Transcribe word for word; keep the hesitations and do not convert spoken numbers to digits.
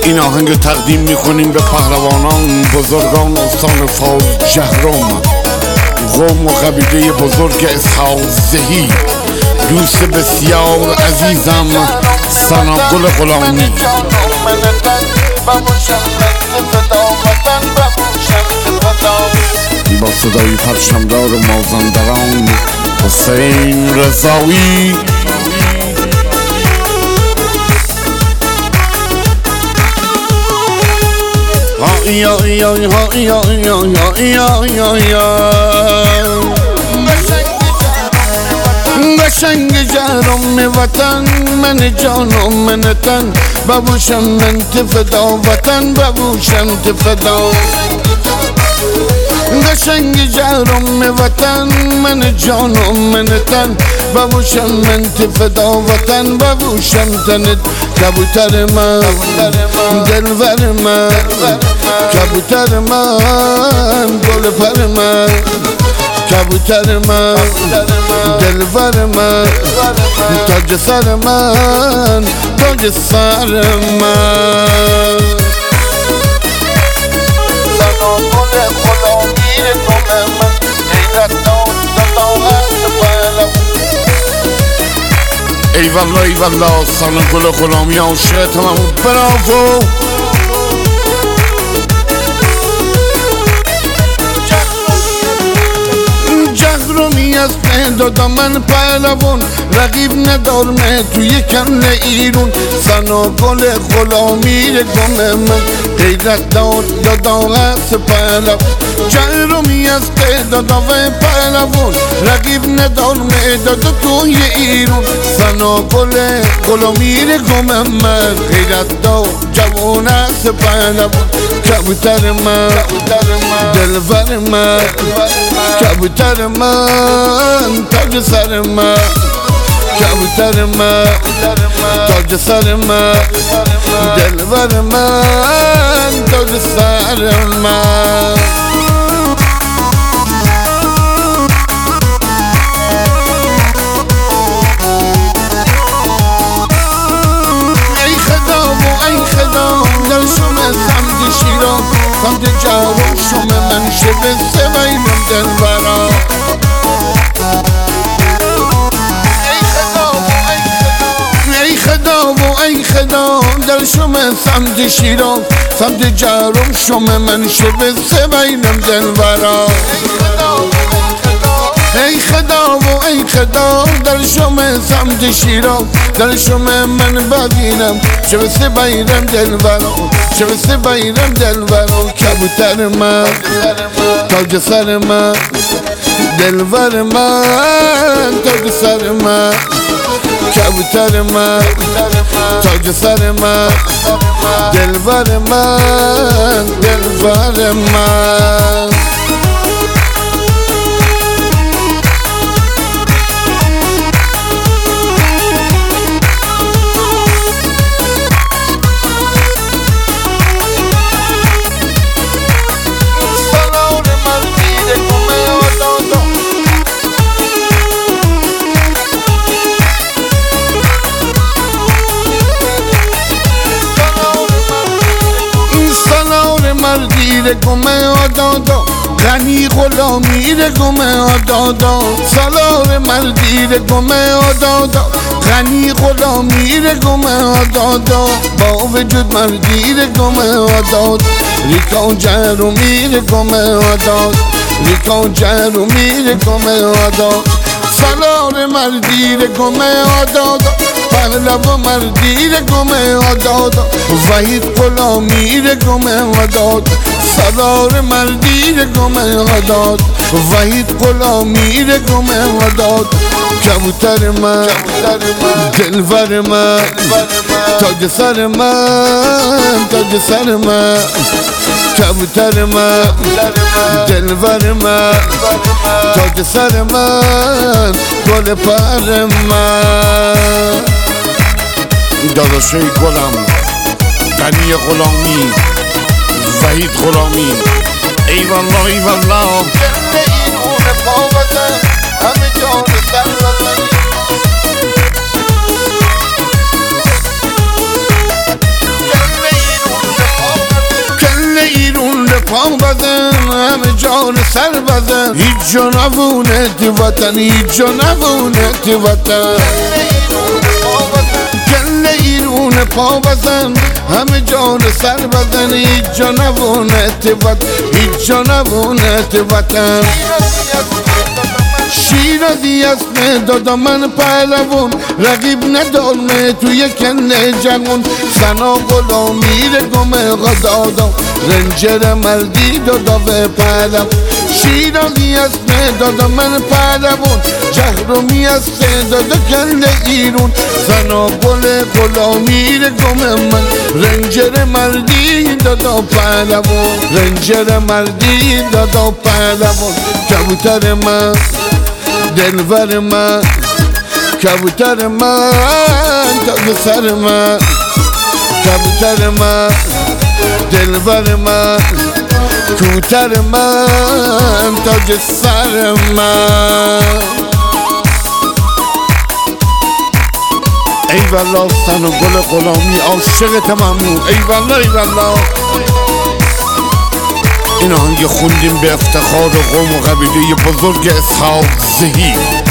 این آهنگ تقدیم میکنیم به پهلوانان بزرگان استان فاز جهرم، قوم و قبیله بزرگ اسحاق زهی، دوست بسیار عزیزم ثناگل غلامی. با صدای پرچمدار مازندران حسین رضایی. یا یا یا یا یا یا یا یا قشنگ جهرم وطن، من جانم من تن، ببوشم من تفدا وطن، ببوشم تفدا. قشنگ جهرم وطن، من جانم من تن، ببوشم من تفدا وطن، ببوشم تنت. کبوتر من دلور من، کبوتر من گل پر من، کبوتر من دلور من، تاج سر من تاج سر من. ای والله ای والله ثناگل غلامی عاشقتم، براو. جهرمی از دادا من پهلوان، رقیب ندارمه توی کل ایرون. ثناگل غلامی گم من، غیرت داد دادا از پهلوان. جهرمی از دادا و پهلوان، رقیب ندارمه دادا توی ایرون. ثناگل غلامی گم من، غیرت داد جوان از پهلوان. کبوتر من دلور من، کبوتر من تاج سر من، کبوتر من تاج سر من، دلور من تاج سر من. ای خدا و ای خدا در شما سمت شیران، سمت جهرم شما من شب سویرم دلورا. ای خدا و ای خدا در شما سمت شیران، سمت جهرم شما من شب سویرم دلورا. ای خدا و ای خدا در شما سمت شیران، در شما من ببینم شب سویرم دلورا، شب سویرم دلورا. کبوتر من تاج سر من، دلور من تاج سر من، کبوتر من تاج سر من، دلور من دلور من. مردی گمه آدادا، غنی غلامی گمه آدادا. سالار مردی گمه آدادا، غنی غلامی گمه آدادا. با وجود مردی گمه آداد، ریکا جهرمی گمه آداد، ریکا جهرمی گمه آداد. سالار مردی گمه آدادا، پهلو مردی گمه آدادا. وحید غلامی گمه آداد، سالار مردی گمه آداد. وحید غلامی گمه آداد. کبوتر من دلور من، تاج سر من تاج سر من، کبوتر من دلور من، تاج سر من گل پر من. داداشای گلم غنی غلامی، وحید غلامی، ای والله ای والله. همه جان سر وطن پا بزن همه جان سر بزن هیچ جا نبونه تی وطن هیچ جا نبونه تی وطن گله ایرون پا بزن همه جان سر بزن هیچ جا نبونه تی وطن هیچ جا نبونه تی وطن شیرازی اسم دادا من پهلوون رقیب ندارمه توی کنه جوون سنا غلامی گم غزادا رنجر مردی دادا و پهلوون شیرازی اسم دادا من پهلوون جهرومی اسم دادا کنه ایرون سنا گل غلامی گم من رنجر مردی دادا پهلوون رنجر مردی دادا پهلوون کبوتر من دلبر من کبوتر من تاج سر من کبوتر من دلبر من کوتر من تاج سر من ای والله سن و گل غلامی عاشقت ممنون ای والله ای والله این آهنگ خوندیم به افتخار قوم و قبیله بزرگ اسحاق زهی